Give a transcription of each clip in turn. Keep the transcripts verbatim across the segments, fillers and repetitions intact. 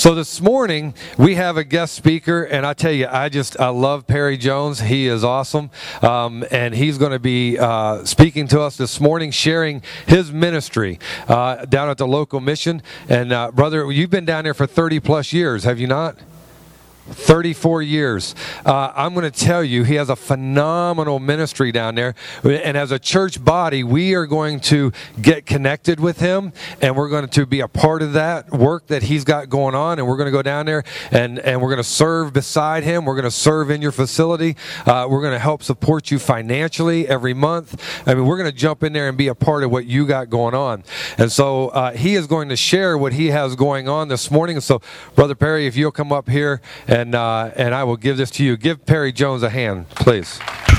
So this morning we have a guest speaker, and I tell you, I just I love Perry Jones. He is awesome, um, and he's going to be uh, speaking to us this morning, sharing his ministry uh, down at the local mission. And uh, brother, you've been down there for thirty plus years, have you not? thirty-four years. Uh, I'm going to tell you, he has a phenomenal ministry down there. And as a church body, we are going to get connected with him, and we're going to be a part of that work that he's got going on. And we're going to go down there, and, and we're going to serve beside him. We're going to serve in your facility. Uh, we're going to help support you financially every month. I mean, we're going to jump in there and be a part of what you got going on. And so uh, he is going to share what he has going on this morning. And so, Brother Perry, if you'll come up here, And uh, and I will give this to you. Give Perry Jones a hand, please.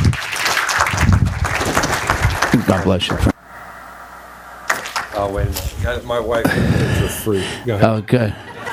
God bless you. Oh, wait a minute. My wife is a freak. Go ahead. Oh, good.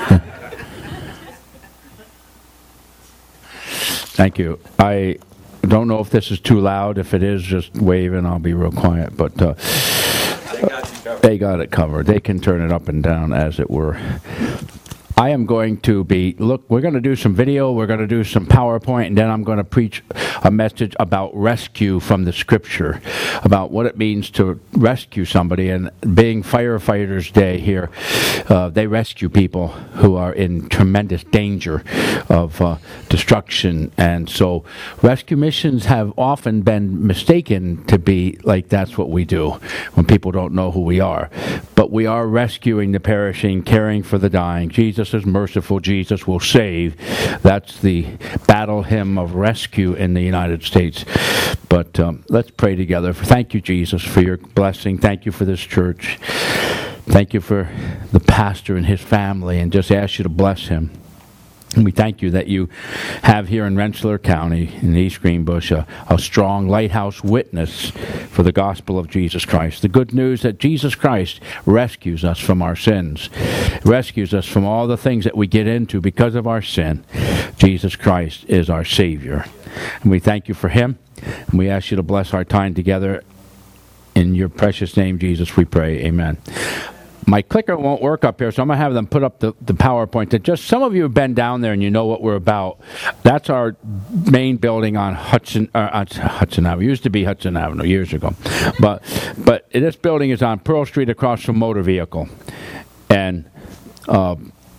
Thank you. I don't know if this is too loud. If it is, just wave and I'll be real quiet. But uh, They got you covered. They got it covered. They can turn it up and down, as it were. I am going to be, look, we're going to do some video, we're going to do some PowerPoint, and then I'm going to preach a message about rescue from the Scripture, about what it means to rescue somebody. And being Firefighters Day here, uh, they rescue people who are in tremendous danger of uh, destruction. And so rescue missions have often been mistaken to be like that's what we do when people don't know who we are. But we are rescuing the perishing, caring for the dying. Jesus is merciful. Jesus will save. That's the battle hymn of rescue in the United States. But um, let's pray together. Thank you, Jesus, for your blessing. Thank you for this church. Thank you for the pastor and his family, and just ask you to bless him. And we thank you that you have here in Rensselaer County, in East Greenbush, a, a strong lighthouse witness for the gospel of Jesus Christ. The good news that Jesus Christ rescues us from our sins, rescues us from all the things that we get into because of our sin. Jesus Christ is our Savior. And we thank you for him. And we ask you to bless our time together. In your precious name, Jesus, we pray. Amen. My clicker won't work up here, so I'm going to have them put up the, the PowerPoint. That just some of you have been down there and you know what we're about. That's our main building on Hudson uh, on Hudson Avenue. It used to be Hudson Avenue years ago. But but this building is on Pearl Street across from Motor Vehicle. And, uh,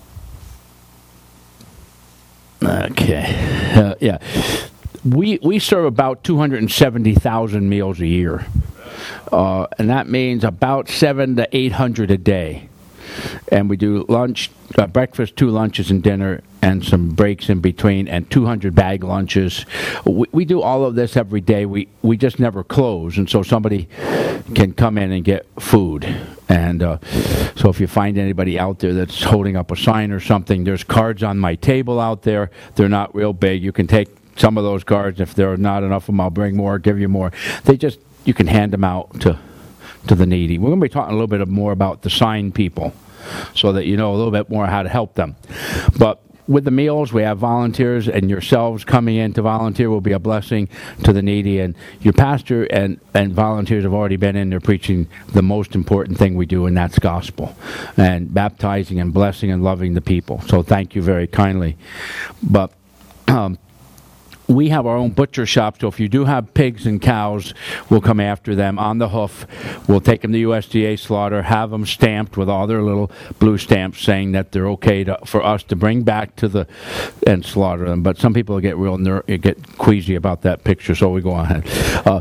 okay, uh, yeah. We, we serve about two hundred seventy thousand meals a year. Uh, and that means about seven to eight hundred a day. And we do lunch, uh, breakfast, two lunches and dinner, and some breaks in between, and two hundred bag lunches. We, we do all of this every day. We we just never close, and so somebody can come in and get food. And uh, so if you find anybody out there that's holding up a sign or something, there's cards on my table out there. They're not real big. You can take some of those cards. If there are not enough of them, I'll bring more, give you more. They just You can hand them out to to the needy. We're going to be talking a little bit more about the sign people so that you know a little bit more how to help them. But with the meals, we have volunteers, and yourselves coming in to volunteer will be a blessing to the needy. And your pastor and, and volunteers have already been in there preaching the most important thing we do, and that's gospel, and baptizing and blessing and loving the people. So thank you very kindly. But um, we have our own butcher shop, so if you do have pigs and cows, we'll come after them on the hoof. We'll take them to U S D A slaughter, have them stamped with all their little blue stamps saying that they're okay to, for us to bring back to the and slaughter them. But some people get real ner- get queasy about that picture, so we go on. Uh,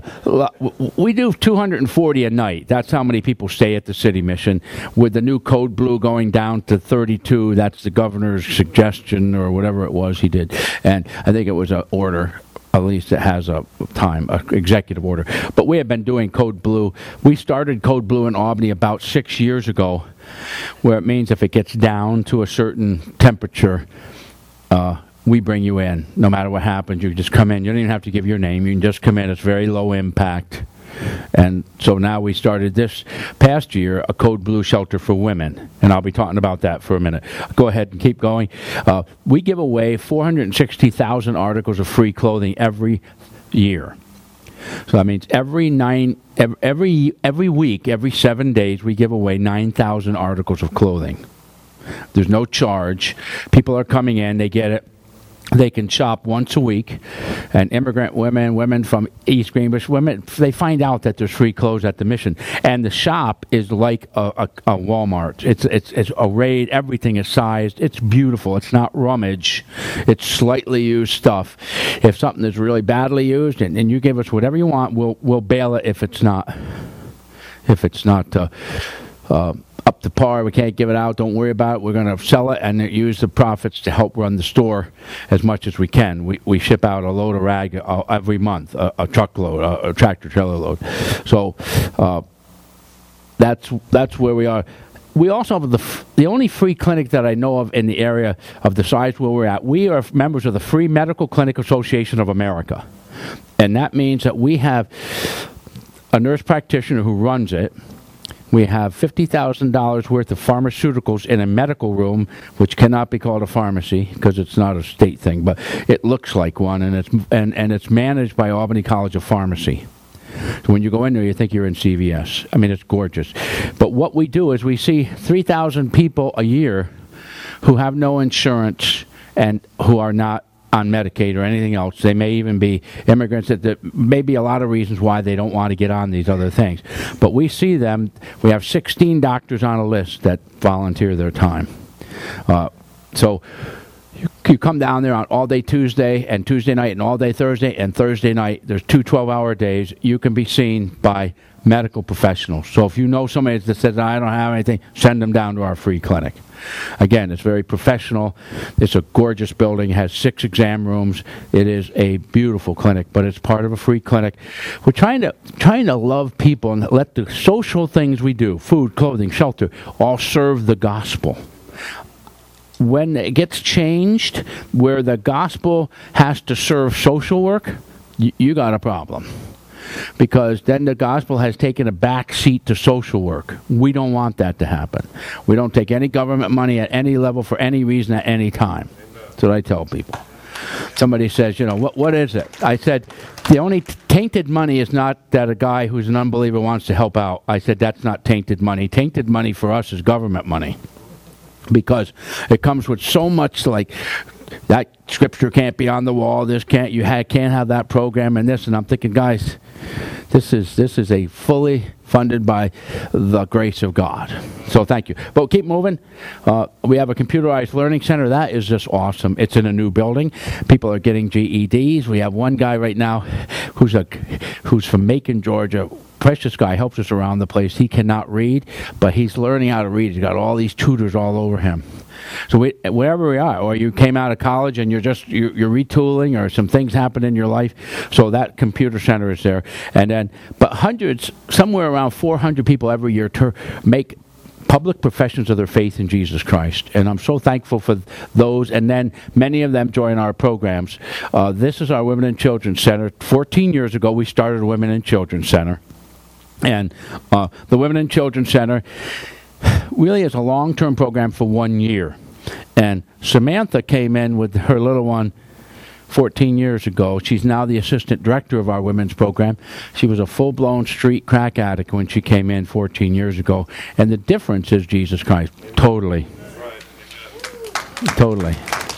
we do two hundred forty a night. That's how many people stay at the city mission. With the new Code Blue going down to thirty-two, that's the governor's suggestion or whatever it was he did. And I think it was an order. At least it has a time, an executive order. But we have been doing Code Blue. We started Code Blue in Albany about six years ago, where it means if it gets down to a certain temperature, uh, we bring you in. No matter what happens, you just come in. You don't even have to give your name. You can just come in. It's very low impact. And so now we started this past year a Code Blue shelter for women, and I'll be talking about that for a minute. Go ahead and keep going. Uh, we give away four hundred sixty thousand articles of free clothing every year. So that means every nine, every every week, every seven days, we give away nine thousand articles of clothing. There's no charge. People are coming in. They get it. They can shop once a week, and immigrant women, women from East Greenbush, women, they find out that there's free clothes at the mission. And the shop is like a, a, a Walmart. It's, it's, it's arrayed. Everything is sized. It's beautiful. It's not rummage. It's slightly used stuff. If something is really badly used, and, and you give us whatever you want, we'll, we'll bail it if it's not, if it's not, uh, uh, up to par. We can't give it out. Don't worry about it. We're going to sell it and use the profits to help run the store as much as we can. We we ship out a load of rag uh, every month, a, a truckload, a, a tractor trailer load. So uh, that's that's where we are. We also have the f- the only free clinic that I know of in the area of the size where we're at. We are members of the Free Medical Clinic Association of America, and that means that we have a nurse practitioner who runs it. We have fifty thousand dollars worth of pharmaceuticals in a medical room, which cannot be called a pharmacy because it's not a state thing, but it looks like one, and it's and, and it's managed by Albany College of Pharmacy. So when you go in there, you think you're in C V S. I mean, it's gorgeous. But what we do is we see three thousand people a year who have no insurance and who are not on Medicaid or anything else. They may even be immigrants. That there may be a lot of reasons why they don't want to get on these other things. But we see them. We have sixteen doctors on a list that volunteer their time. Uh, so you, you come down there on all-day Tuesday and Tuesday night and all-day Thursday and Thursday night. There's two twelve-hour days. You can be seen by medical professionals. So if you know somebody that says, I don't have anything, send them down to our free clinic. Again, it's very professional. It's a gorgeous building. It has six exam rooms. It is a beautiful clinic, but it's part of a free clinic. We're trying to trying to love people and let the social things we do, food, clothing, shelter, all serve the gospel. When it gets changed, where the gospel has to serve social work, you, you got a problem. Because then the gospel has taken a back seat to social work. We don't want that to happen. We don't take any government money at any level for any reason at any time. That's what I tell people. Somebody says, you know, what what is it? I said, the only tainted money is not that a guy who's an unbeliever wants to help out. I said, that's not tainted money. Tainted money for us is government money. Because it comes with so much like, that scripture can't be on the wall. This can't you ha- can't have that program and this. And I'm thinking, guys, this is this is a fully funded by the grace of God. So thank you. But keep moving. Uh, we have a computerized learning center. That is just awesome. It's in a new building. People are getting G E Ds. We have one guy right now who's a who's from Macon, Georgia. Precious guy, helps us around the place. He cannot read, but he's learning how to read. He's got all these tutors all over him. So we, wherever we are, or you came out of college and you're just you're, you're retooling, or some things happen in your life, so that computer center is there. And then, but hundreds, somewhere around four hundred people every year ter- make public professions of their faith in Jesus Christ, and I'm so thankful for those. And then many of them join our programs. Uh, this is our Women and Children Center. fourteen years ago, we started a Women and Children Center. And uh, the Women and Children Center really is a long-term program for one year. And Samantha came in with her little one fourteen years ago. She's now the assistant director of our women's program. She was a full-blown street crack addict when she came in fourteen years ago. And the difference is Jesus Christ. Totally. Totally.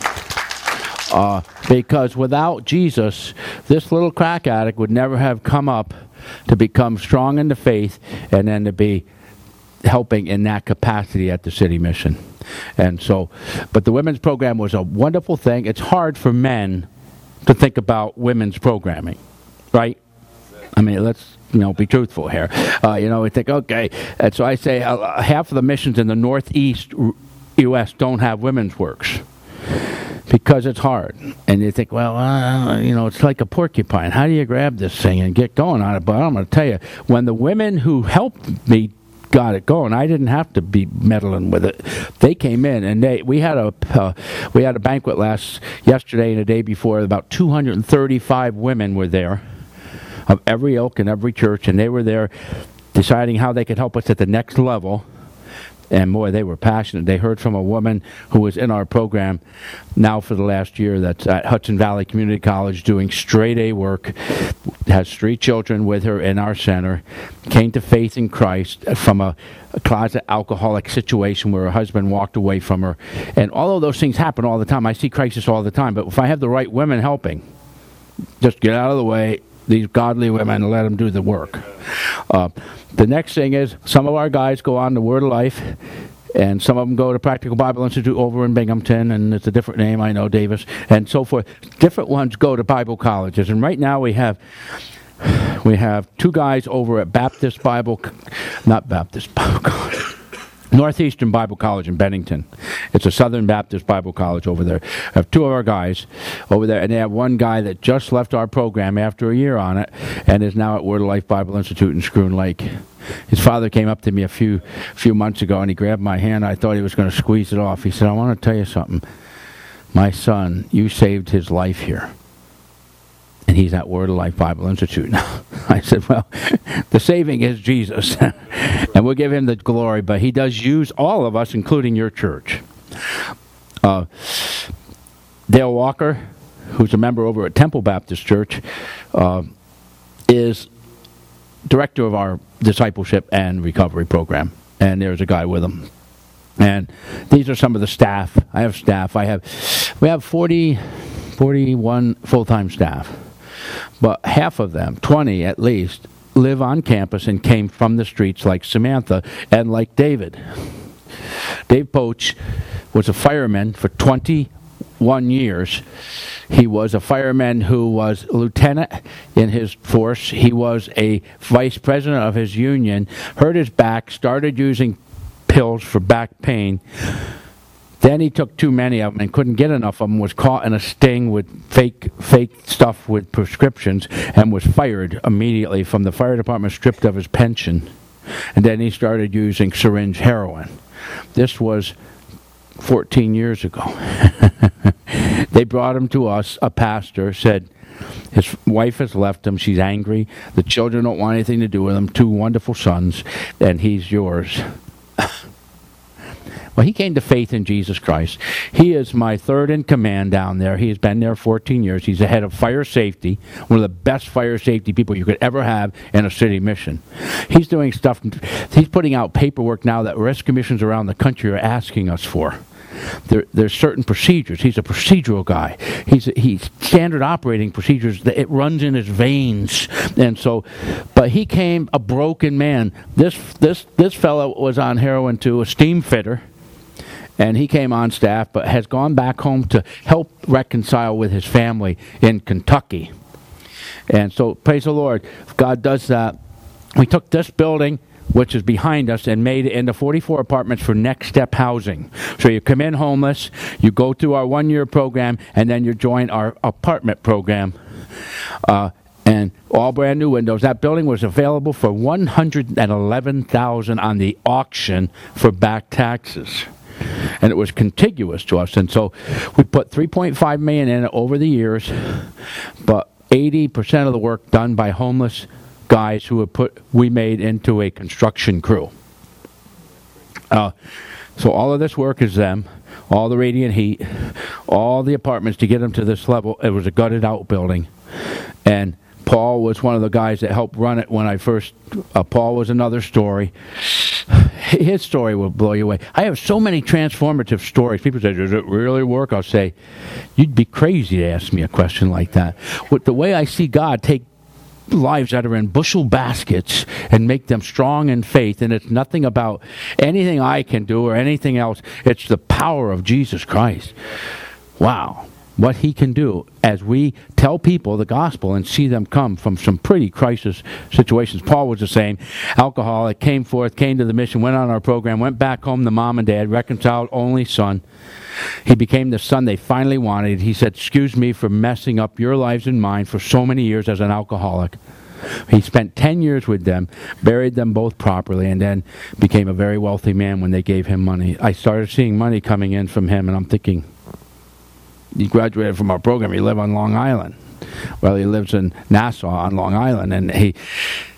Uh, because without Jesus, this little crack addict would never have come up to become strong in the faith and then to be helping in that capacity at the city mission. And so, but the women's program was a wonderful thing. It's hard for men to think about women's programming, right? I mean, let's, you know, be truthful here. Uh, you know, we think, okay, and so I say uh, half of the missions in the Northeast U S don't have women's works. Because it's hard. And you think, well, uh, you know, it's like a porcupine. How do you grab this thing and get going on it? But I'm going to tell you, when the women who helped me got it going, I didn't have to be meddling with it. They came in, and they we had a uh, we had a banquet last yesterday and the day before. About two hundred thirty-five women were there, of every ilk and every church, and they were there deciding how they could help us at the next level. and boy, they were passionate. They heard from a woman who was in our program now for the last year that's at Hudson Valley Community College doing straight A work, has three children with her in our center, came to faith in Christ from a, a closet alcoholic situation where her husband walked away from her. And all of those things happen all the time. I see crisis all the time. But if I have the right women helping, just get out of the way, these godly women, and let them do the work. Uh, the next thing is some of our guys go on to Word of Life, and some of them go to Practical Bible Institute over in Binghamton, and it's a different name, I know, Davis, and so forth. Different ones go to Bible colleges, and right now we have we have two guys over at Baptist Bible, not Baptist Bible College, Northeastern Bible College in Bennington. It's a Southern Baptist Bible College over there. I have two of our guys over there, and they have one guy that just left our program after a year on it and is now at Word of Life Bible Institute in Schroon Lake. His father came up to me a few few months ago, and he grabbed my hand. I thought he was going to squeeze it off. He said, I want to tell you something. My son, you saved his life here. And he's at Word of Life Bible Institute now. I said, well, the saving is Jesus. And we'll give him the glory, but he does use all of us, including your church. Uh, Dale Walker, who's a member over at Temple Baptist Church, uh, is director of our discipleship and recovery program. And there's a guy with him. And these are some of the staff. I have staff. I have, we have forty, forty-one full-time staff. But half of them, twenty at least, live on campus and came from the streets like Samantha and like David. Dave Poach was a fireman for twenty-one years. He was a fireman who was a lieutenant in his force. He was a vice president of his union, hurt his back, started using pills for back pain. Then he took too many of them and couldn't get enough of them, was caught in a sting with fake fake stuff with prescriptions, and was fired immediately from the fire department, stripped of his pension. And then he started using syringe heroin. This was fourteen years ago. They brought him to us, a pastor, said his wife has left him, she's angry, the children don't want anything to do with him, two wonderful sons, and he's yours. Well, he came to faith in Jesus Christ. He is my third in command down there. He has been there fourteen years. He's the head of fire safety, one of the best fire safety people you could ever have in a city mission. He's doing stuff, he's putting out paperwork now that rescue missions around the country are asking us for. There, there's certain procedures. He's a procedural guy. He's he's standard operating procedures. That it runs in his veins, and so. But he came a broken man. This this this fellow was on heroin too, a steam fitter, and he came on staff, but has gone back home to help reconcile with his family in Kentucky. And so, praise the Lord, God does that. We took this building, which is behind us, and made it into forty-four apartments for Next Step Housing. So you come in homeless, you go through our one-year program, and then you join our apartment program. Uh, and all brand new windows. That building was available for one hundred eleven thousand dollars on the auction for back taxes. And it was contiguous to us. And so we put three point five million dollars in it over the years, but eighty percent of the work done by homeless guys who have put we made into a construction crew. Uh, so all of this work is them, all the radiant heat, all the apartments to get them to this level. It was a gutted out building, and Paul was one of the guys that helped run it when I first. Uh, Paul was another story. His story will blow you away. I have so many transformative stories. People say, does it really work? I'll say, you'd be crazy to ask me a question like that. With the way I see God take lives that are in bushel baskets and make them strong in faith, and it's nothing about anything I can do or anything else. It's the power of Jesus Christ. Wow. What he can do as we tell people the gospel and see them come from some pretty crisis situations. Paul was the same. Alcoholic, came forth, came to the mission, went on our program, went back home to mom and dad, reconciled, only son. He became the son they finally wanted. He said, excuse me for messing up your lives and mine for so many years as an alcoholic. He spent ten years with them, buried them both properly, and then became a very wealthy man when they gave him money. I started seeing money coming in from him, and I'm thinking, he graduated from our program. He lived on Long Island. Well, he lives in Nassau on Long Island, and he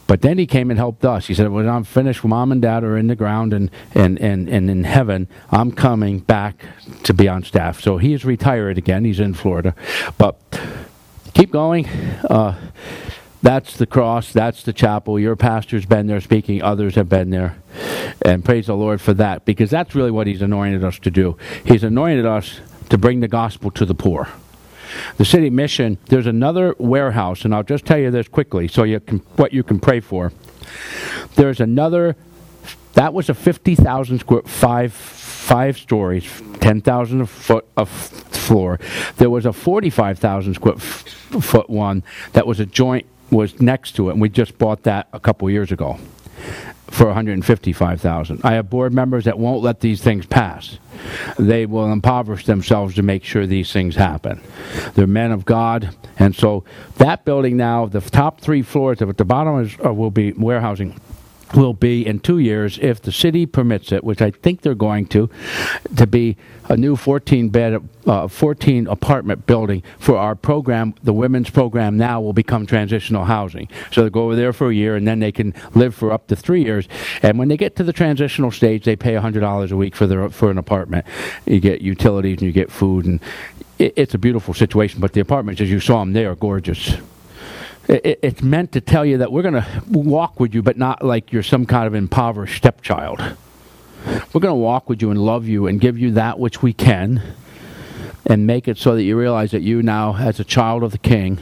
But then he came and helped us. He said, when I'm finished, Mom and Dad are in the ground and, and, and, and in heaven, I'm coming back to be on staff. So he is retired again. He's in Florida. But keep going. Uh, that's the cross. That's the chapel. Your pastor's been there speaking. Others have been there. And praise the Lord for that, because that's really what he's anointed us to do. He's anointed us to bring the gospel to the poor. The city mission, there's another warehouse, and I'll just tell you this quickly so you can what you can pray for. There's another, that was a fifty thousand square, five, five stories, ten thousand a foot of floor. There was a forty-five thousand square f- foot one that was a joint, was next to it, and we just bought that a couple years ago for one hundred fifty-five thousand dollars. I have board members that won't let these things pass. They will impoverish themselves to make sure these things happen. They're men of God, and so that building now, the top three floors of it, the bottom is, uh, will be warehousing, will be in two years, if the city permits it, which I think they're going to, to be a new fourteen bed, uh, fourteen apartment building for our program. The women's program now will become transitional housing. So they go over there for a year, and then they can live for up to three years. And when they get to the transitional stage, they pay one hundred dollars a week for their for an apartment. You get utilities and you get food, and it, it's a beautiful situation. But the apartments, as you saw them, they are gorgeous. It, it's meant to tell you that we're going to walk with you, but not like you're some kind of impoverished stepchild. We're going to walk with you and love you and give you that which we can, and make it so that you realize that you now, as a child of the King,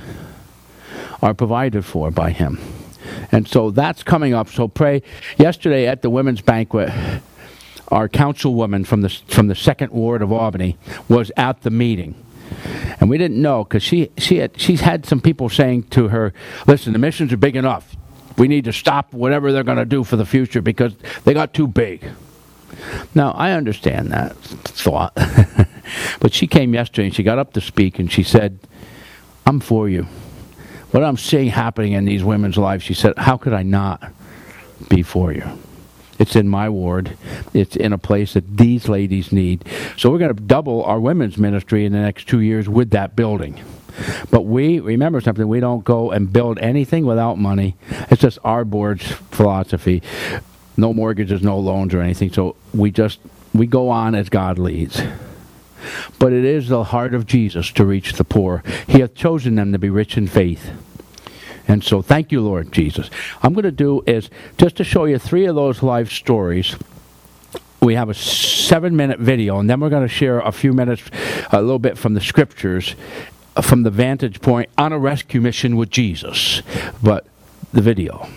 are provided for by Him. And so that's coming up. So pray. Yesterday at the women's banquet, our councilwoman from the from the second ward of Albany was at the meeting. And we didn't know, because she, she had, she's had some people saying to her, listen, the missions are big enough. We need to stop whatever they're going to do for the future because they got too big. Now, I understand that thought. But she came yesterday and she got up to speak and she said, I'm for you. What I'm seeing happening in these women's lives, she said, how could I not be for you? It's in my ward. It's in a place that these ladies need. So we're going to double our women's ministry in the next two years with that building. But we, remember something, we don't go and build anything without money. It's just our board's philosophy. No mortgages, no loans or anything. So we just, we go on as God leads. But it is the heart of Jesus to reach the poor. He hath chosen them to be rich in faith. And so thank you, Lord Jesus. I'm going to do is just to show you three of those life stories. We have a seven-minute video, and then we're going to share a few minutes, a little bit from the scriptures, from the vantage point on a rescue mission with Jesus. But the video.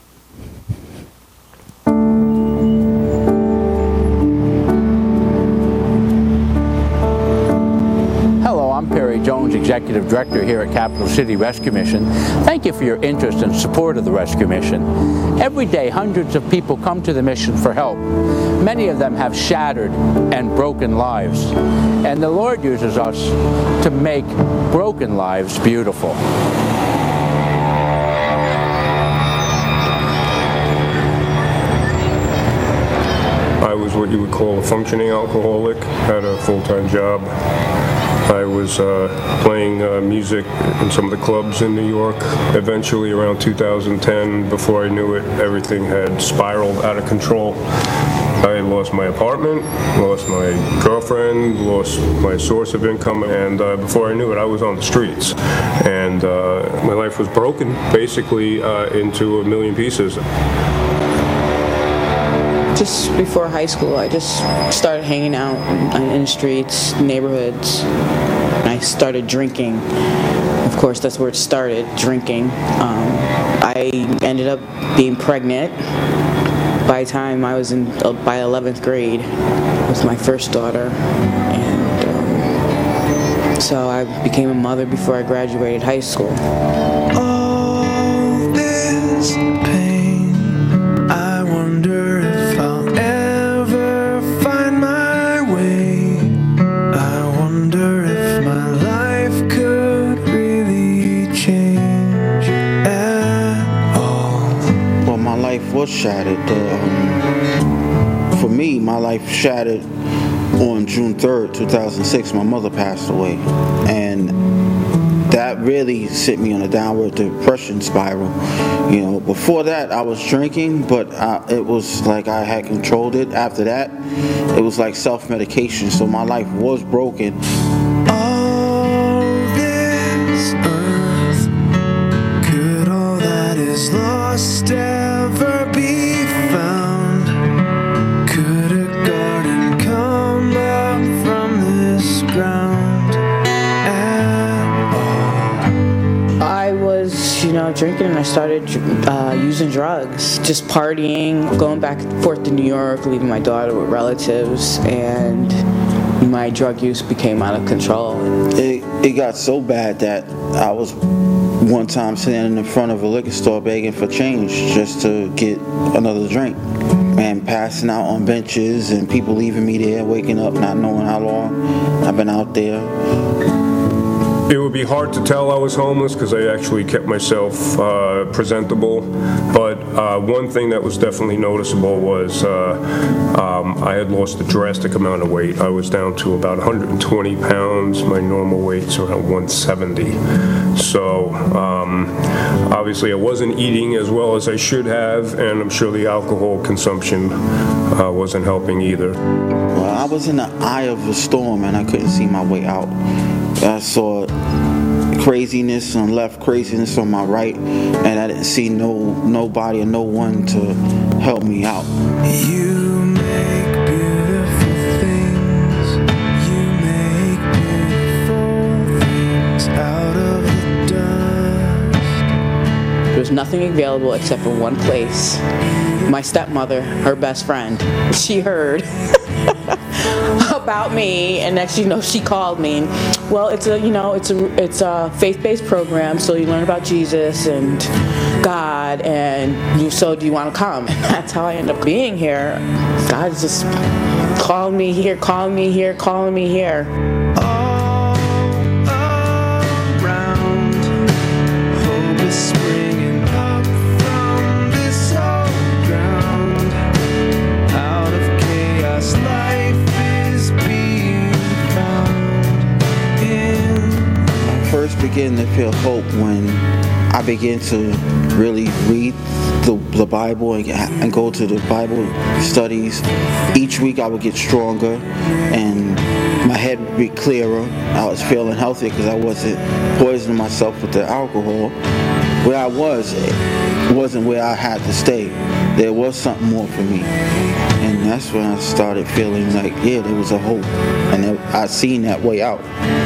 I'm Perry Jones, Executive Director here at Capital City Rescue Mission. Thank you for your interest and support of the Rescue Mission. Every day, hundreds of people come to the mission for help. Many of them have shattered and broken lives. And the Lord uses us to make broken lives beautiful. I was what you would call a functioning alcoholic, had a full-time job. I was uh, playing uh, music in some of the clubs in New York. Eventually, around two thousand ten, before I knew it, everything had spiraled out of control. I lost my apartment, lost my girlfriend, lost my source of income, and uh, before I knew it, I was on the streets. And uh, my life was broken, basically, uh, into a million pieces. Just before high school, I just started hanging out in the streets, neighborhoods. I started drinking. Of course, that's where it started, drinking. Um, I ended up being pregnant by the time I was in uh, by eleventh grade with my first daughter. And um, so I became a mother before I graduated high school. All this pain, I wonder if I'll ever find my way. I wonder if my life could really change at all. Well, my life was shattered. Um, for me, my life shattered on June third, two thousand six. My mother passed away. And that really sent me on a downward depression spiral. You know, before that I was drinking, but I, it was like I had controlled it. After that, it was like self-medication. So my life was broken. All this earth, could all that is lost ever be found? Could a garden come up from this ground at all? I was, you know, drinking and I started uh, using drugs, just partying, going back and forth to New York, leaving my daughter with relatives, and my drug use became out of control. It, it got so bad that I was one time sitting in front of a liquor store begging for change just to get another drink, and passing out on benches and people leaving me there, waking up not knowing how long I've been out there. It would be hard to tell I was homeless because I actually kept myself uh, presentable, but uh, one thing that was definitely noticeable was uh, um, I had lost a drastic amount of weight. I was down to about one hundred twenty pounds. My normal weight's around one seventy. So um, obviously I wasn't eating as well as I should have, and I'm sure the alcohol consumption uh, wasn't helping either. Well, I was in the eye of a storm and I couldn't see my way out. I saw craziness on left, craziness on my right, and I didn't see no nobody or no one to help me out. You make beautiful things. You make beautiful things out of the dust. There was nothing available except for one place. My stepmother, her best friend, she heard about me, and next you know she called me. And, well, it's a you know it's a it's a faith-based program, so you learn about Jesus and God, and you so do you want to come? And that's how I end up being here. God just called me here, calling me here, calling me here. All around, hope is springing up from this old ground. Out of chaos, life is being found in. I first began to feel hope when I began to really read the, the Bible and, and go to the Bible studies. Each week I would get stronger and my head would be clearer. I was feeling healthier because I wasn't poisoning myself with the alcohol. Where I was wasn't where I had to stay. There was something more for me. And that's when I started feeling like, yeah, there was a hope. And I seen that way out.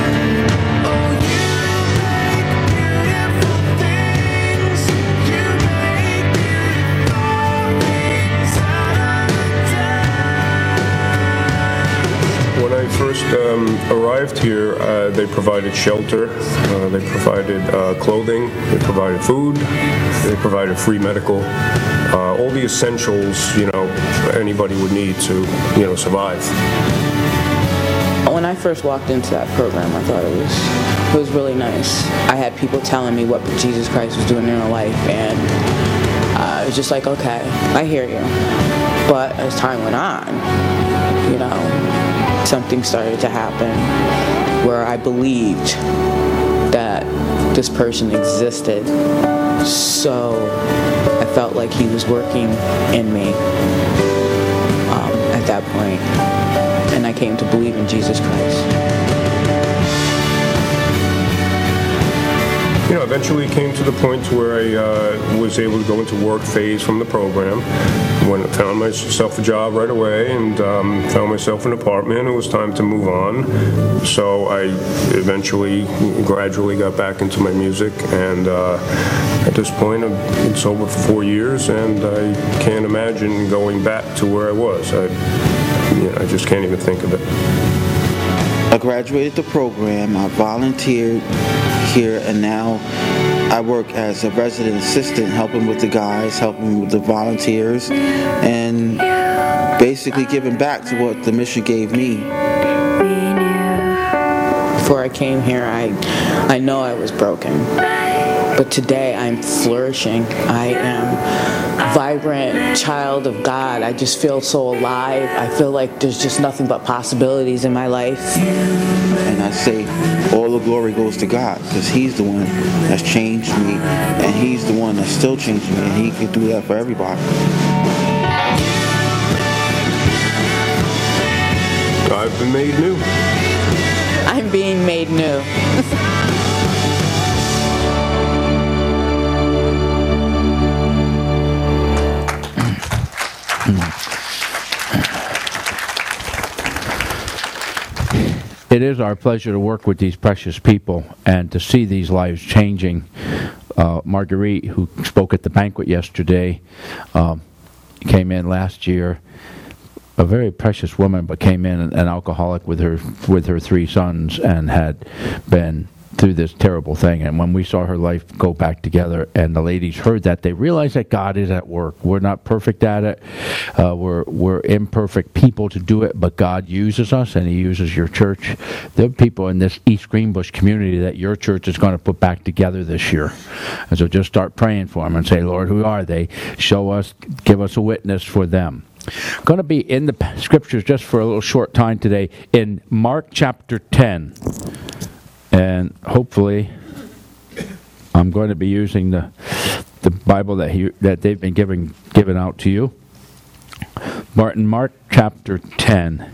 When I first um, arrived here, uh, they provided shelter, uh, they provided uh, clothing, they provided food, they provided free medical, uh, all the essentials, you know, anybody would need to, you know, survive. When I first walked into that program, I thought it was it was really nice. I had people telling me what Jesus Christ was doing in their life, and uh, it was just like, okay, I hear you. But as time went on, you know, something started to happen where I believed that this person existed. So I felt like he was working in me um, at that point. And I came to believe in Jesus Christ. You know, eventually it came to the point where I uh, was able to go into work phase from the program. When I found myself a job right away and um, found myself an apartment, it was time to move on. So I eventually, gradually got back into my music, and uh, at this point I've been sober for four years, and I can't imagine going back to where I was. I, you know, I just can't even think of it. I graduated the program, I volunteered here, and now I work as a resident assistant, helping with the guys, helping with the volunteers, and basically giving back to what the mission gave me. Before I came here, I, I know I was broken. But today I'm flourishing. I am vibrant child of God. I just feel so alive. I feel like there's just nothing but possibilities in my life. And I say all the glory goes to God, because he's the one that's changed me, and he's the one that's still changing me, and he can do that for everybody. I've been made new. I'm being made new. It is our pleasure to work with these precious people and to see these lives changing. Uh, Marguerite, who spoke at the banquet yesterday, um, came in last year. A very precious woman, but came in an, an alcoholic with her with her three sons and had been through this terrible thing. And when we saw her life go back together, and the ladies heard that, they realized that God is at work. We're not perfect at it. Uh, we're we're imperfect people to do it, but God uses us, and He uses your church. There are people in this East Greenbush community that your church is going to put back together this year. And so just start praying for them and say, Lord, who are they? Show us, give us a witness for them. Going to be in the scriptures just for a little short time today in Mark chapter ten. And hopefully I'm going to be using the the Bible that he that they've been giving given out to you. Martin, Mark chapter ten.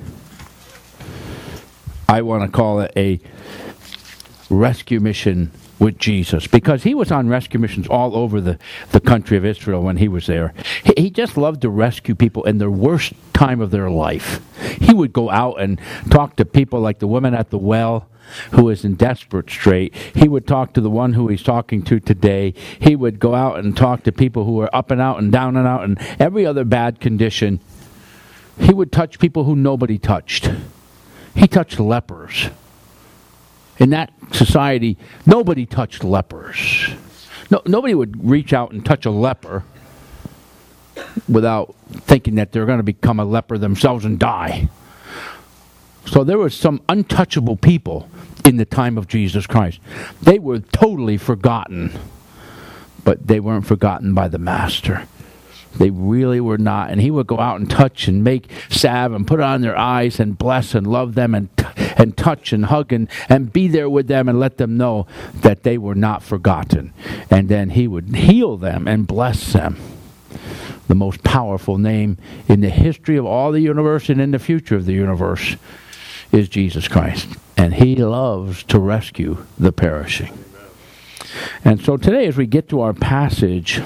I want to call it a rescue mission with Jesus, because he was on rescue missions all over the, the country of Israel when he was there. He, he just loved to rescue people in their worst time of their life. He would go out and talk to people like the woman at the well who is in desperate strait. He would talk to the one who he's talking to today. He would go out and talk to people who are up and out and down and out and every other bad condition. He would touch people who nobody touched. He touched lepers. In that society, nobody touched lepers. No, nobody would reach out and touch a leper without thinking that they're going to become a leper themselves and die. So there were some untouchable people in the time of Jesus Christ. They were totally forgotten, but they weren't forgotten by the Master. They really were not. And he would go out and touch and make salve and put it on their eyes and bless and love them and t- and touch and hug and, and be there with them and let them know that they were not forgotten. And then he would heal them and bless them. The most powerful name in the history of all the universe and in the future of the universe is Jesus Christ. And he loves to rescue the perishing. And so today, as we get to our passage,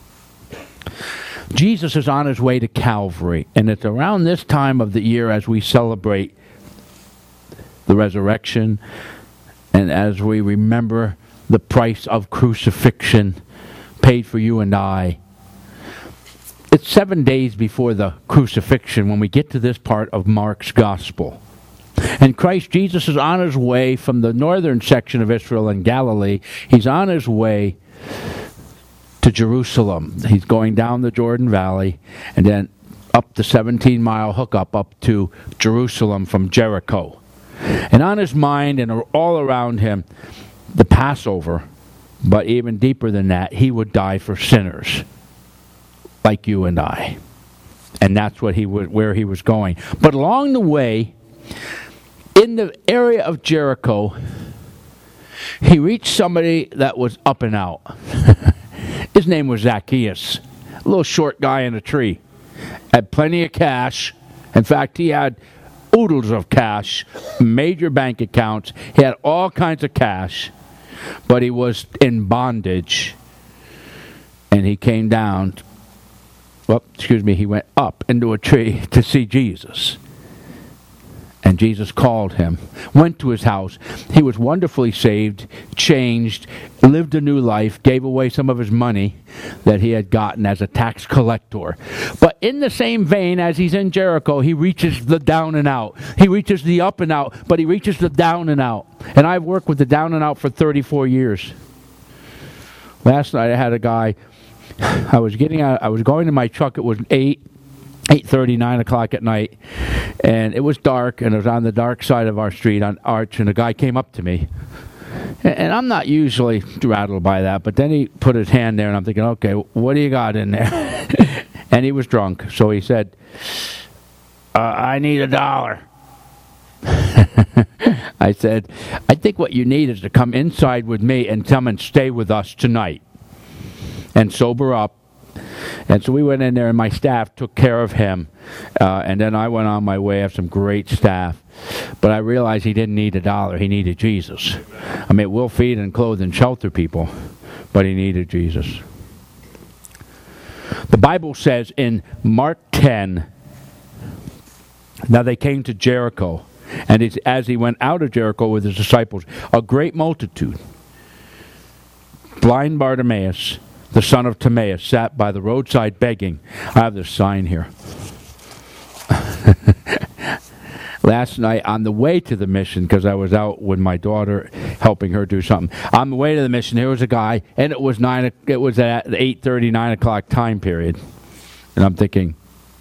Jesus is on his way to Calvary, and it's around this time of the year as we celebrate the resurrection and as we remember the price of crucifixion paid for you and I. It's seven days before the crucifixion when we get to this part of Mark's gospel. And Christ Jesus is on his way from the northern section of Israel and Galilee. He's on his way to Jerusalem. He's going down the Jordan Valley and then up the seventeen-mile hookup up to Jerusalem from Jericho. And on his mind and all around him, the Passover, but even deeper than that, he would die for sinners like you and I. And that's what he would, where he was going. But along the way, in the area of Jericho, he reached somebody that was up and out. His name was Zacchaeus, a little short guy in a tree. Had plenty of cash. In fact, he had oodles of cash, major bank accounts. He had all kinds of cash, but he was in bondage. And he came down, well, excuse me, he went up into a tree to see Jesus. And Jesus called him, went to his house. He was wonderfully saved, changed, lived a new life, gave away some of his money that he had gotten as a tax collector. But in the same vein, as he's in Jericho, he reaches the down and out. He reaches the up and out, but he reaches the down and out. And I've worked with the down and out for thirty-four years. Last night I had a guy, I was getting out, I was going to my truck, it was eight. eight thirty, nine o'clock at night, and it was dark, and it was on the dark side of our street on Arch, and a guy came up to me. And, and I'm not usually rattled by that, but then he put his hand there, and I'm thinking, okay, what do you got in there? and he was drunk. So he said, uh, I need a dollar. I said, I think what you need is to come inside with me and come and stay with us tonight and sober up. And so we went in there, and my staff took care of him. Uh, and then I went on my way. I have some great staff. But I realized he didn't need a dollar. He needed Jesus. I mean, we'll feed and clothe and shelter people, but he needed Jesus. The Bible says in Mark ten, now they came to Jericho, and it's, as he went out of Jericho with his disciples, a great multitude. Blind Bartimaeus, the son of Timaeus, sat by the roadside begging. I have this sign here. Last night, on the way to the mission, because I was out with my daughter, helping her do something. On the way to the mission, there was a guy, and it was nine. It was at eight thirty, nine o'clock time period, and I'm thinking,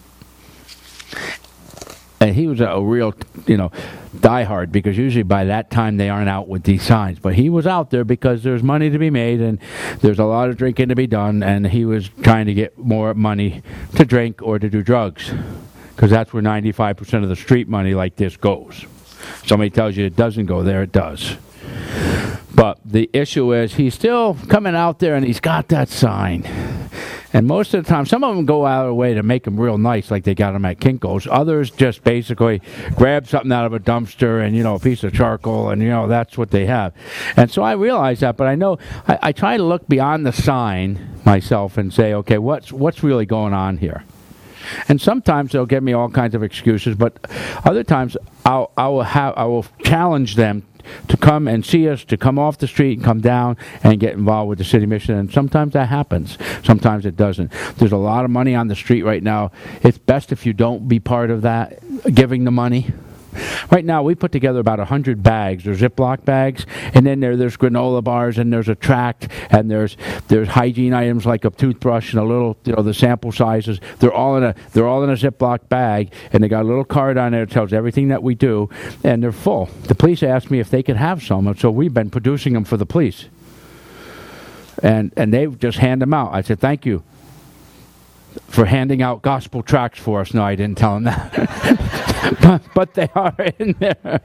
and he was a, a real, you know, diehard, because usually by that time they aren't out with these signs. But he was out there because there's money to be made, and there's a lot of drinking to be done, and he was trying to get more money to drink or to do drugs. Because that's where ninety-five percent of the street money like this goes. Somebody tells you it doesn't go there, it does. But the issue is he's still coming out there and he's got that sign. And most of the time, some of them go out of the way to make them real nice, like they got them at Kinko's. Others just basically grab something out of a dumpster and, you know, a piece of charcoal, and, you know, that's what they have. And so I realize that, but I know I, I try to look beyond the sign myself and say, okay, what's what's really going on here? And sometimes they'll give me all kinds of excuses, but other times I'll, I will have I will challenge them to come and see us, to come off the street and come down and get involved with the city mission. And sometimes that happens. Sometimes it doesn't. There's a lot of money on the street right now. It's best if you don't be part of that, giving the money. Right now, we put together about one hundred bags. There's Ziploc bags, and then there, there's granola bars, and there's a tract, and there's there's hygiene items like a toothbrush and a little, you know, the sample sizes. They're all in a they're all in a Ziploc bag, and they got a little card on there that tells everything that we do, and they're full. The police asked me if they could have some, and so we've been producing them for the police. And and they just hand them out. I said, thank you for handing out gospel tracts for us. No, I didn't tell them that. but, but they are in there.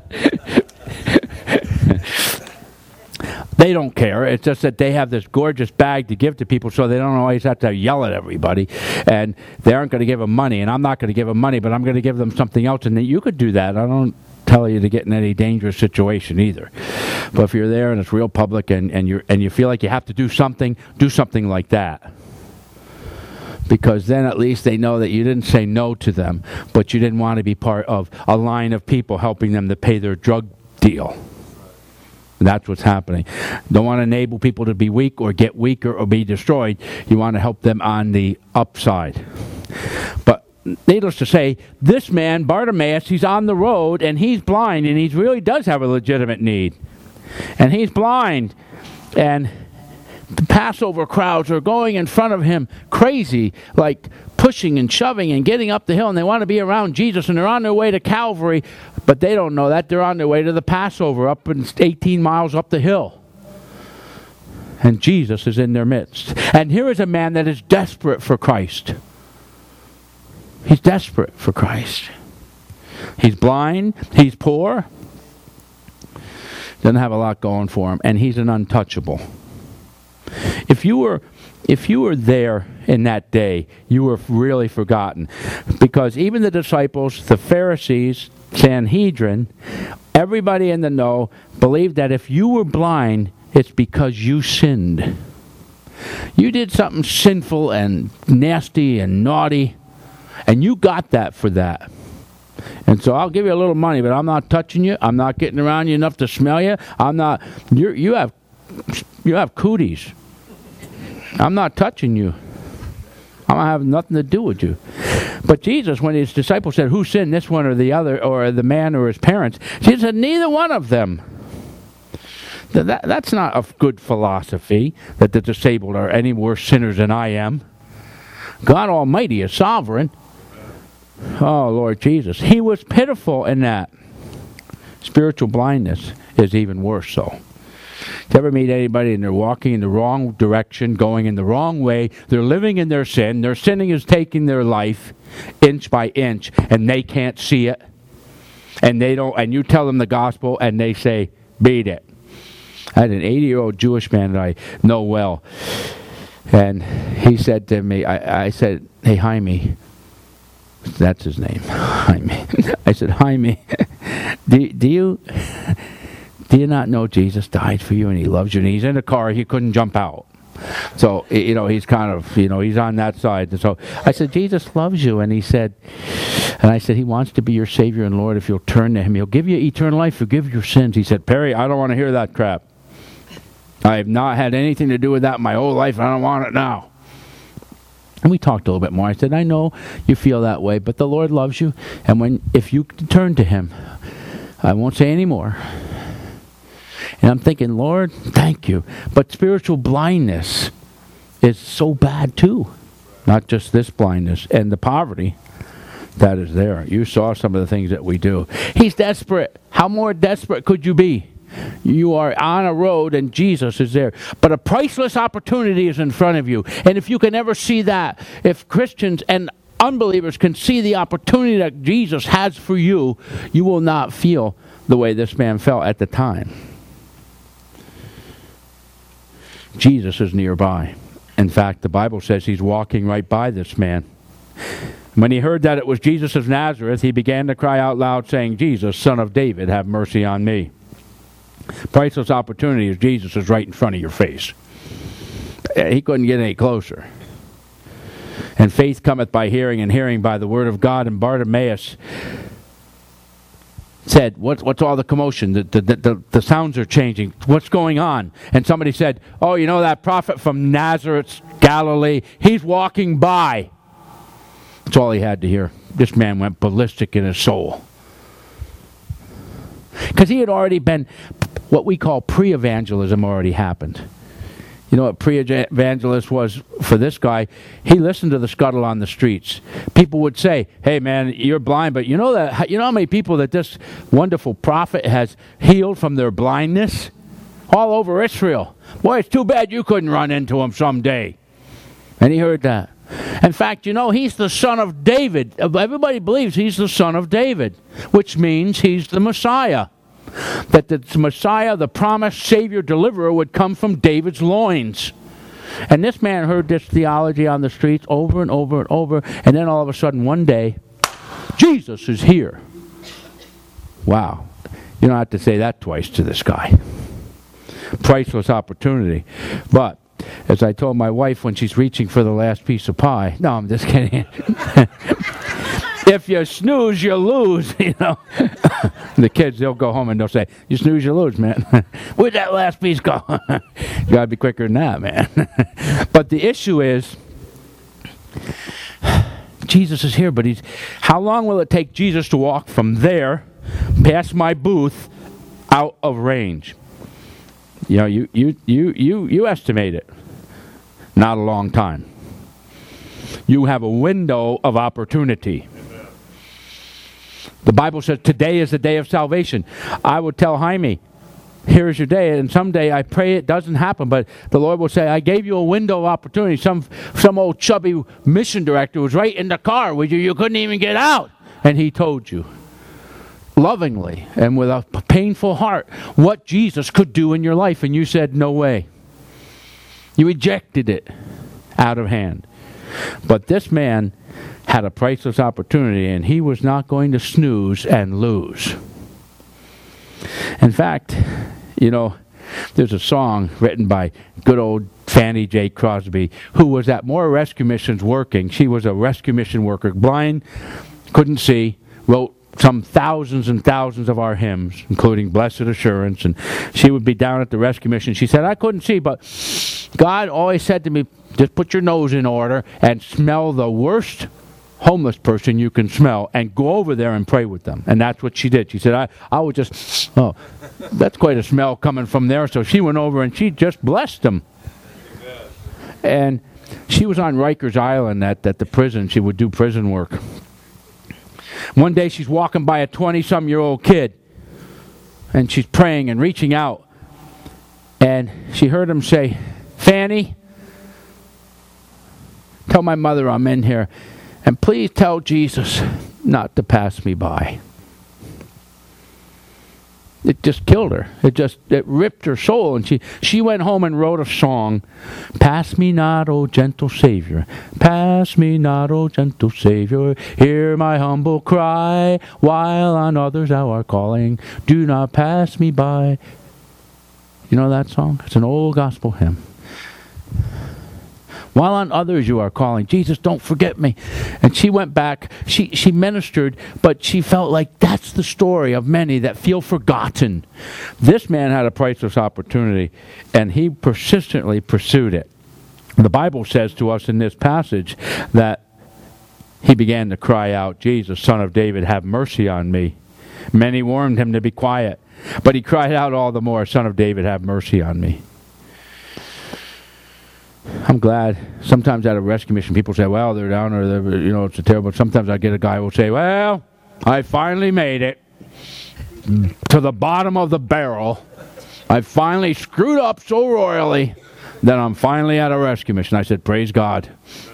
They don't care. It's just that they have this gorgeous bag to give to people, so they don't always have to yell at everybody. And they aren't going to give them money, and I'm not going to give them money, but I'm going to give them something else. And you could do that. I don't tell you to get in any dangerous situation either. But if you're there and it's real public, and, and, you're, and you feel like you have to do something, do something like that. Because then at least they know that you didn't say no to them, but you didn't want to be part of a line of people helping them to pay their drug deal. That's what's happening. Don't want to enable people to be weak or get weaker or be destroyed. You want to help them on the upside. But needless to say, this man, Bartimaeus, he's on the road and he's blind, and he really does have a legitimate need. And he's blind, and the Passover crowds are going in front of him crazy, like pushing and shoving and getting up the hill, and they want to be around Jesus, and they're on their way to Calvary, but they don't know that. They're on their way to the Passover up in eighteen miles up the hill. And Jesus is in their midst. And here is a man that is desperate for Christ. He's desperate for Christ. He's blind, he's poor, doesn't have a lot going for him, and he's an untouchable. If you were if you were there in that day, you were really forgotten. Because even the disciples, the Pharisees, Sanhedrin, everybody in the know believed that if you were blind, it's because you sinned. You did something sinful and nasty and naughty, and you got that for that. And so I'll give you a little money, but I'm not touching you. I'm not getting around you enough to smell you. I'm not. You you have you have cooties. I'm not touching you. I don't have nothing to do with you. But Jesus, when his disciples said, who sinned, this one or the other, or the man or his parents, Jesus said, neither one of them. That, that's not a good philosophy, that the disabled are any worse sinners than I am. God Almighty is sovereign. Oh, Lord Jesus. He was pitiful in that. Spiritual blindness is even worse so. you ever meet anybody and they're walking in the wrong direction, going in the wrong way, they're living in their sin, their sinning is taking their life inch by inch, and they can't see it, and they don't, and you tell them the gospel, and they say, beat it. I had an eighty-year-old Jewish man that I know well, and he said to me, I, I said, hey, Jaime, that's his name, Jaime. I said, Jaime, do, do you... Do you not know Jesus died for you and he loves you? And he's in the car, he couldn't jump out. So, you know, he's kind of, you know, he's on that side. And so I said, Jesus loves you. And he said, and I said, he wants to be your Savior and Lord if you'll turn to him. He'll give you eternal life, forgive your sins. He said, Perry, I don't want to hear that crap. I have not had anything to do with that my whole life. I don't want it now. And we talked a little bit more. I said, I know you feel that way, but the Lord loves you. And when if you turn to him, I won't say any more. And I'm thinking, Lord, thank you. But spiritual blindness is so bad too. Not just this blindness and the poverty that is there. You saw some of the things that we do. He's desperate. How more desperate could you be? You are on a road and Jesus is there. But a priceless opportunity is in front of you. And if you can ever see that, if Christians and unbelievers can see the opportunity that Jesus has for you, you will not feel the way this man felt at the time. Jesus is nearby. In fact, the Bible says he's walking right by this man. When he heard that it was Jesus of Nazareth, he began to cry out loud, saying, Jesus, Son of David, have mercy on me. Priceless opportunity is Jesus is right in front of your face. He couldn't get any closer. And faith cometh by hearing, and hearing by the word of God. And Bartimaeus said, What, what's all the commotion? The, the, the, the sounds are changing. What's going on? And somebody said, oh, you know that prophet from Nazareth, Galilee, he's walking by. That's all he had to hear. This man went ballistic in his soul. Because he had already been, what we call pre-evangelism already happened. You know what pre-evangelist was for this guy? He listened to the scuttle on the streets. People would say, hey man, you're blind, but you know that you know how many people that this wonderful prophet has healed from their blindness? All over Israel. Boy, it's too bad you couldn't run into him someday. And he heard that. In fact, you know, he's the son of David. Everybody believes he's the son of David, which means he's the Messiah. That the Messiah, the promised Savior, deliverer, would come from David's loins. And this man heard this theology on the streets over and over and over, and then all of a sudden one day, Jesus is here. Wow. You don't have to say that twice to this guy. Priceless opportunity. But, as I told my wife when she's reaching for the last piece of pie, no, I'm just kidding. If you snooze, you lose, you know. The kids, they'll go home and they'll say, you snooze, you lose, man. Where'd that last piece go? You got to be quicker than that, man. But the issue is, Jesus is here, but he's, how long will it take Jesus to walk from there, past my booth, out of range? You know, you, you, you, you, you estimate it. Not a long time. You have a window of opportunity. The Bible says today is the day of salvation. I would tell Jaime, here's your day, and someday I pray it doesn't happen, but the Lord will say, I gave you a window of opportunity. Some some old chubby mission director was right in the car with you. You couldn't even get out. And he told you, lovingly and with a painful heart, what Jesus could do in your life. And you said, no way. You rejected it out of hand. But this man had a priceless opportunity, and he was not going to snooze and lose. In fact, you know, there's a song written by good old Fannie J. Crosby, who was at more rescue missions working. She was a rescue mission worker, blind, couldn't see, wrote some thousands and thousands of our hymns, including Blessed Assurance, and she would be down at the rescue mission. She said, I couldn't see, but God always said to me, just put your nose in order and smell the worst homeless person you can smell and go over there and pray with them. And that's what she did. She said, I, I would just, oh, that's quite a smell coming from there. So she went over and she just blessed them. And she was on Rikers Island at, at the prison. She would do prison work. One day she's walking by a twenty-some-year-old kid, and she's praying and reaching out. And she heard him say, Fanny, tell my mother I'm in here, and please tell Jesus not to pass me by. It just killed her. It just, it ripped her soul. And she, she went home and wrote a song. Pass me not, O gentle Savior. Pass me not, O gentle Savior. Hear my humble cry. While on others thou art calling. Do not pass me by. You know that song? It's an old gospel hymn. While on others you are calling, Jesus, don't forget me. And she went back, she, she ministered, but she felt like that's the story of many that feel forgotten. This man had a priceless opportunity, and he persistently pursued it. The Bible says to us in this passage that he began to cry out, Jesus, Son of David, have mercy on me. Many warned him to be quiet, but he cried out all the more, Son of David, have mercy on me. I'm glad. Sometimes at a rescue mission, people say, well, they're down or, they're, you know, it's a terrible. Sometimes I get a guy who will say, well, I finally made it to the bottom of the barrel. I finally screwed up so royally that I'm finally at a rescue mission. I said, praise God.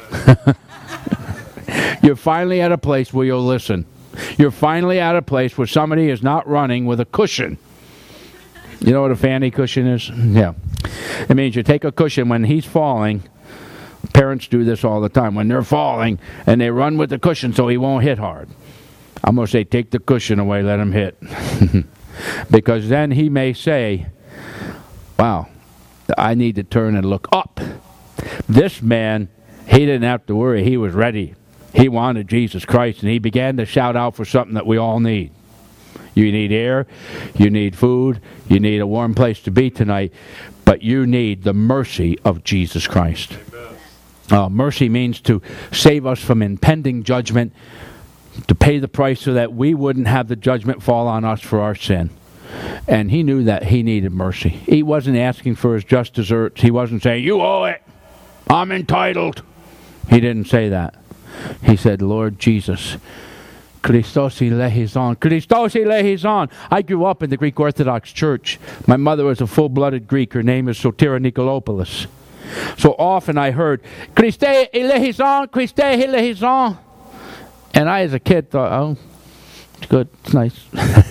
You're finally at a place where you'll listen. You're finally at a place where somebody is not running with a cushion. You know what a fanny cushion is? Yeah. It means you take a cushion when he's falling. Parents do this all the time. When they're falling, and they run with the cushion so he won't hit hard. I'm going to say, take the cushion away, let him hit. Because then he may say, wow, I need to turn and look up. This man, he didn't have to worry. He was ready. He wanted Jesus Christ, and he began to shout out for something that we all need. You need air, you need food, you need a warm place to be tonight, but you need the mercy of Jesus Christ. Uh, mercy means to save us from impending judgment, to pay the price so that we wouldn't have the judgment fall on us for our sin. And he knew that he needed mercy. He wasn't asking for his just deserts. He wasn't saying, you owe it, I'm entitled. He didn't say that. He said, Lord Jesus, Christos eleison. Christos eleison. I grew up in the Greek Orthodox Church. My mother was a full-blooded Greek. Her name is Sotira Nikolopoulos. So often I heard, Christe eleison, Christe eleison. And I, as a kid, thought, oh, it's good, it's nice.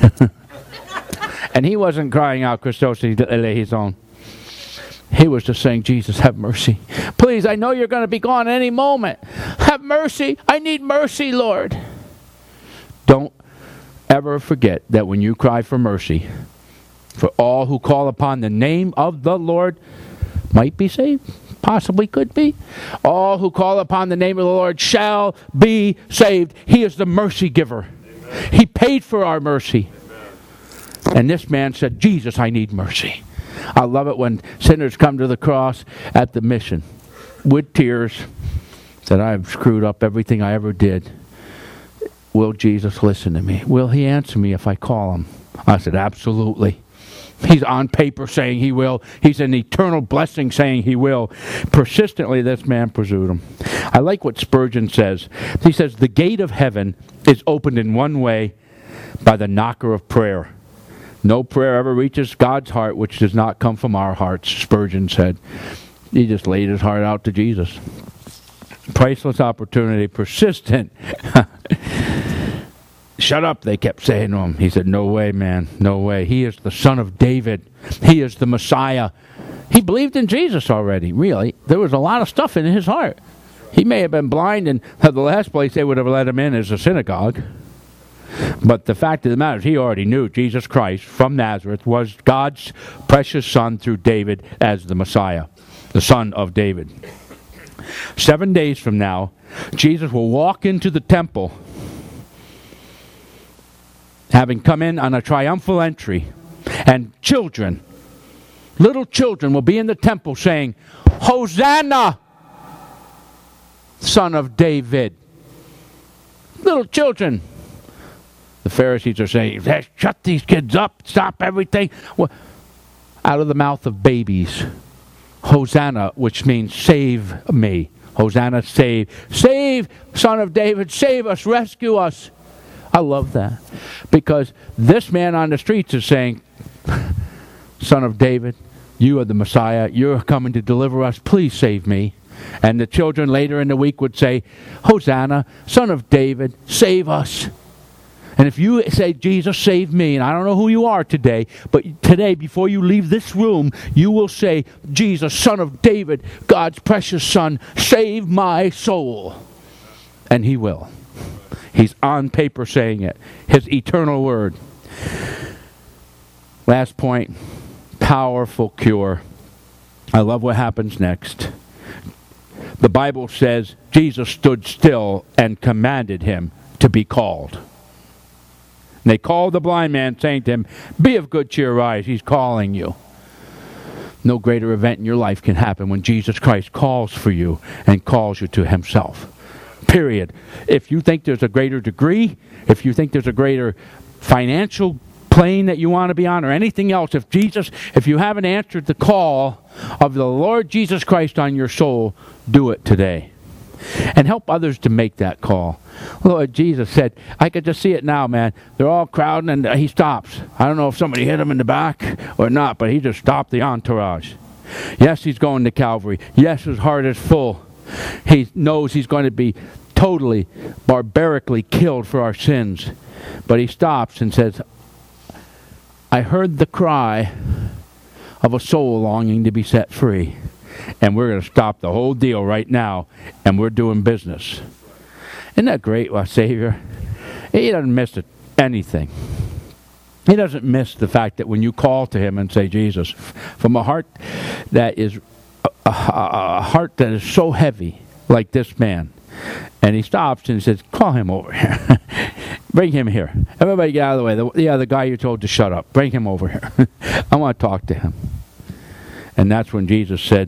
And he wasn't crying out, Christos eleison. He was just saying, Jesus, have mercy. Please, I know you're going to be gone any moment. Have mercy. I need mercy, Lord. Don't ever forget that when you cry for mercy, for all who call upon the name of the Lord might be saved, possibly could be. All who call upon the name of the Lord shall be saved. He is the mercy giver. Amen. He paid for our mercy. Amen. And this man said, Jesus, I need mercy. I love it when sinners come to the cross at the mission with tears that I've screwed up everything I ever did. Will Jesus listen to me? Will he answer me if I call him? I said, absolutely. He's on paper saying he will. He's an eternal blessing saying he will. Persistently, this man pursued him. I like what Spurgeon says. He says, the gate of heaven is opened in one way by the knocker of prayer. No prayer ever reaches God's heart which does not come from our hearts, Spurgeon said. He just laid his heart out to Jesus. Priceless opportunity, persistent. Shut up, they kept saying to him. He said, no way, man, no way. He is the Son of David. He is the Messiah. He believed in Jesus already, really. There was a lot of stuff in his heart. He may have been blind, and the last place they would have let him in is a synagogue. But the fact of the matter is he already knew Jesus Christ from Nazareth was God's precious Son through David as the Messiah, the Son of David. Seven days from now, Jesus will walk into the temple having come in on a triumphal entry, and children, little children will be in the temple saying, Hosanna, Son of David. Little children. The Pharisees are saying, hey, shut these kids up, stop everything. Well, out of the mouth of babies, Hosanna, which means save me. Hosanna, save. Save, Son of David, save us, rescue us. I love that. Because this man on the streets is saying, Son of David, You are the Messiah. You're coming to deliver us. Please save me. And the children later in the week would say, Hosanna, Son of David, save us. And if you say, Jesus, save me, and I don't know who you are today, but today, before you leave this room, you will say, Jesus, Son of David, God's precious Son, save my soul. And he will. He's on paper saying it. His eternal word. Last point, powerful cure. I love what happens next. The Bible says Jesus stood still and commanded him to be called. And they called the blind man, saying to him, be of good cheer, rise, he's calling you. No greater event in your life can happen when Jesus Christ calls for you and calls you to himself. Period. If you think there's a greater degree, if you think there's a greater financial plane that you want to be on, or anything else, if Jesus, if you haven't answered the call of the Lord Jesus Christ on your soul, do it today. And help others to make that call. Lord Jesus said, I could just see it now, man. They're all crowding and he stops. I don't know if somebody hit him in the back or not, but he just stopped the entourage. Yes, he's going to Calvary. Yes, his heart is full. He knows he's going to be totally, barbarically killed for our sins. But he stops and says, I heard the cry of a soul longing to be set free. And we're going to stop the whole deal right now, and we're doing business. Isn't that great, our Savior? He doesn't miss it, anything. He doesn't miss the fact that when you call to him and say, Jesus, from a heart that is a, a, a heart that is so heavy, like this man, and he stops and he says, call him over here. Bring him here. Everybody get out of the way. The, yeah, the guy you told to shut up. Bring him over here. I want to talk to him. And that's when Jesus said,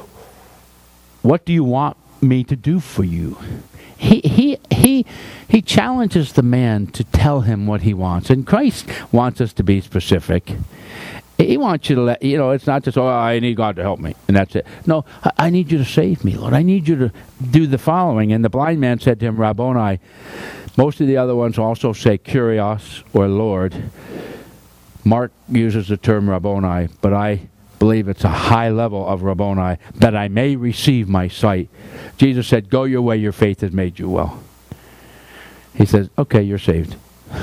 what do you want me to do for you? He he he he challenges the man to tell him what he wants. And Christ wants us to be specific. He wants you to let, you know, it's not just, oh, I need God to help me, and that's it. No, I, I need you to save me, Lord. I need you to do the following. And the blind man said to him, Rabboni. Most of the other ones also say Kyrios or Lord. Mark uses the term Rabboni, but I believe it's a high level of Rabboni, that I may receive my sight. Jesus said, go your way, your faith has made you well. He says, okay, you're saved.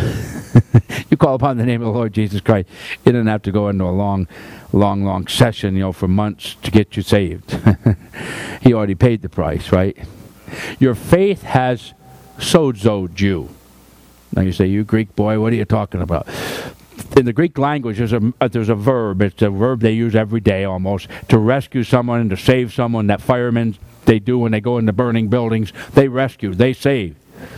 You call upon the name of the Lord Jesus Christ. You didn't have to go into a long, long, long session, you know, for months to get you saved. He already paid the price, right? Your faith has sozoed you. Now you say, you Greek boy, what are you talking about? In the Greek language, there's a, uh, there's a verb. It's a verb they use every day almost, to rescue someone and to save someone. That firemen, they do when they go into burning buildings. They rescue, they save.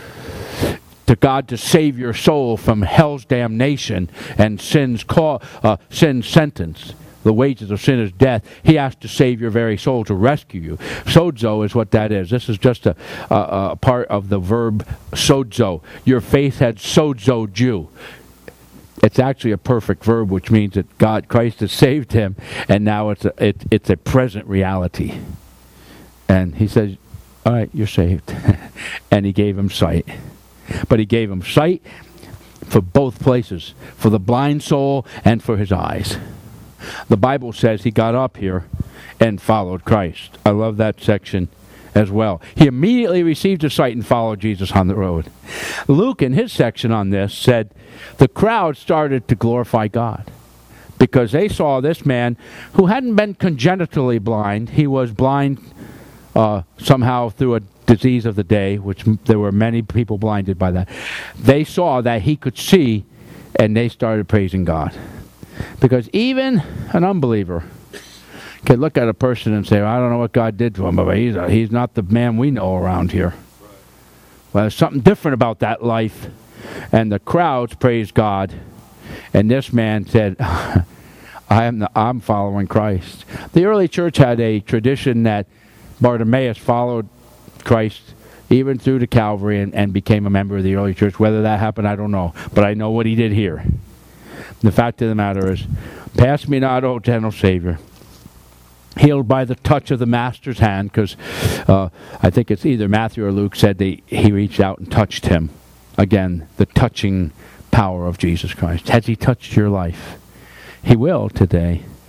To God to save your soul from hell's damnation and sin's call, uh, sin's sentence. The wages of sin is death. He has to save your very soul to rescue you. Sozo is what that is. This is just a, a, a part of the verb sozo. Your faith had sozoed you. It's actually a perfect verb, which means that God, Christ has saved him, and now it's a, it, it's a present reality. And he says, all right, you're saved. And he gave him sight. But he gave him sight for both places, for the blind soul and for his eyes. The Bible says he got up here and followed Christ. I love that section as well. He immediately received his sight and followed Jesus on the road. Luke, in his section on this, said the crowd started to glorify God because they saw this man who hadn't been congenitally blind. He was blind uh, somehow through a disease of the day, which m- there were many people blinded by that. They saw that he could see, and they started praising God. Because even an unbeliever can look at a person and say, well, I don't know what God did to him, but he's, a, he's not the man we know around here. Well, there's something different about that life. And the crowds praised God. And this man said, I am the, I'm following Christ. The early church had a tradition that Bartimaeus followed Christ even through to Calvary and, and became a member of the early church. Whether that happened, I don't know. But I know what he did here. The fact of the matter is, pass me not, O gentle Savior. Healed by the touch of the Master's hand, because uh, I think it's either Matthew or Luke said they, he reached out and touched him. Again, the touching power of Jesus Christ. Has he touched your life? He will today.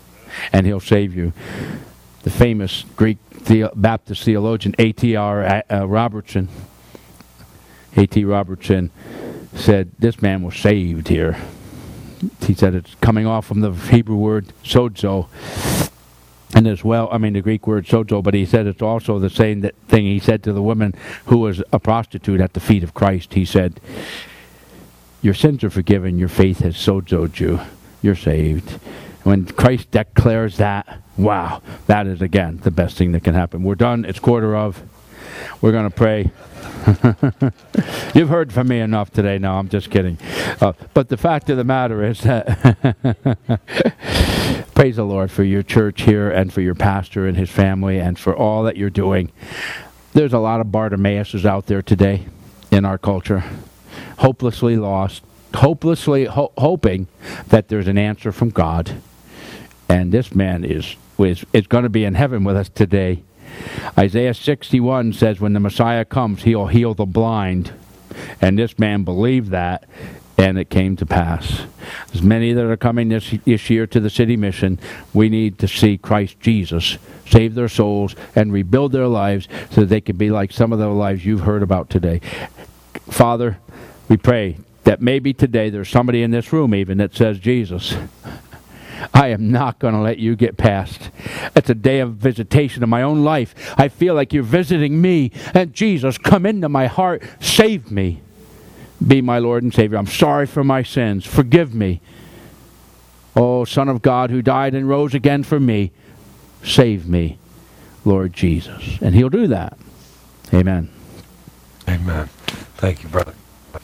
and He'll save you. The famous Greek the- Baptist theologian A T R Uh, Robertson, A T Robertson said, this man was saved here. He said it's coming off from the Hebrew word sozo, and as well, I mean the Greek word sozo, but he said it's also the same that thing he said to the woman who was a prostitute at the feet of Christ. He said, your sins are forgiven, your faith has sozoed you, you're saved. When Christ declares that, wow, that is, again, the best thing that can happen. We're done. It's quarter of. We're going to pray. You've heard from me enough today. No, I'm just kidding. Uh, but the fact of the matter is that praise the Lord for your church here and for your pastor and his family and for all that you're doing. There's a lot of Bartimaeuses out there today in our culture, hopelessly lost, hopelessly ho- hoping that there's an answer from God. And this man is, is, is going to be in heaven with us today. Isaiah sixty-one says when the Messiah comes, he'll heal the blind. And this man believed that, and it came to pass. There's many that are coming this, this year to the city mission. We need to see Christ Jesus save their souls and rebuild their lives so that they can be like some of the lives you've heard about today. Father, we pray that maybe today there's somebody in this room even that says, Jesus, I am not going to let you get past. It's a day of visitation of my own life. I feel like you're visiting me. And Jesus, come into my heart. Save me. Be my Lord and Savior. I'm sorry for my sins. Forgive me. Oh, Son of God who died and rose again for me. Save me, Lord Jesus. And He'll do that. Amen. Amen. Thank you, brother.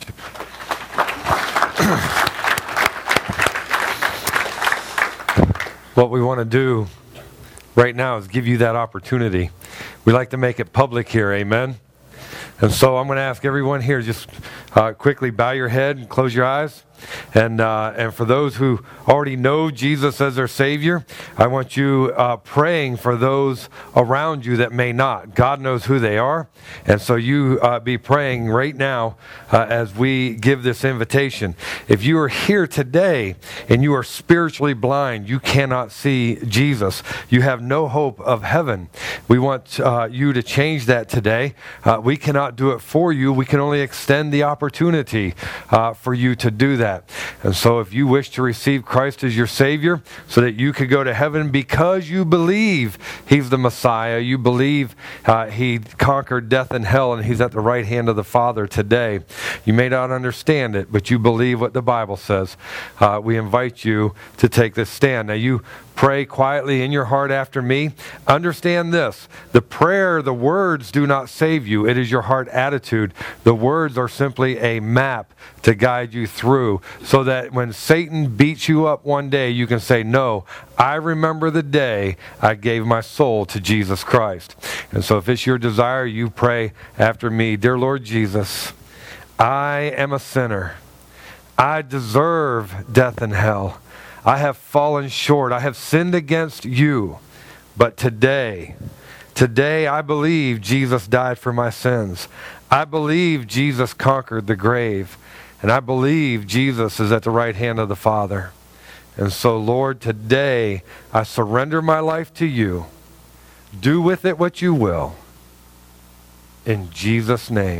What we want to do right now is give you that opportunity. We like to make it public here, amen? And so I'm going to ask everyone here, just uh, quickly bow your head and close your eyes. And uh, and for those who already know Jesus as their Savior, I want you uh, praying for those around you that may not. God knows who they are. And so you uh, be praying right now uh, as we give this invitation. If you are here today and you are spiritually blind, you cannot see Jesus, you have no hope of heaven. We want uh, you to change that today. Uh, we cannot do it for you. We can only extend the opportunity uh, for you to do that. And so if you wish to receive Christ as your Savior so that you could go to heaven because you believe He's the Messiah, you believe uh, He conquered death and hell and He's at the right hand of the Father today. You may not understand it, but you believe what the Bible says. Uh, we invite you to take this stand. Now you pray quietly in your heart after me. Understand this. The prayer, the words do not save you. It is your heart attitude. The words are simply a map to guide you through so that when Satan beats you up one day, you can say, no, I remember the day I gave my soul to Jesus Christ. And so if it's your desire, you pray after me. Dear Lord Jesus, I am a sinner. I deserve death and hell. I have fallen short. I have sinned against you. But today, today I believe Jesus died for my sins. I believe Jesus conquered the grave. And I believe Jesus is at the right hand of the Father. And so, Lord, today I surrender my life to you. Do with it what you will. In Jesus' name.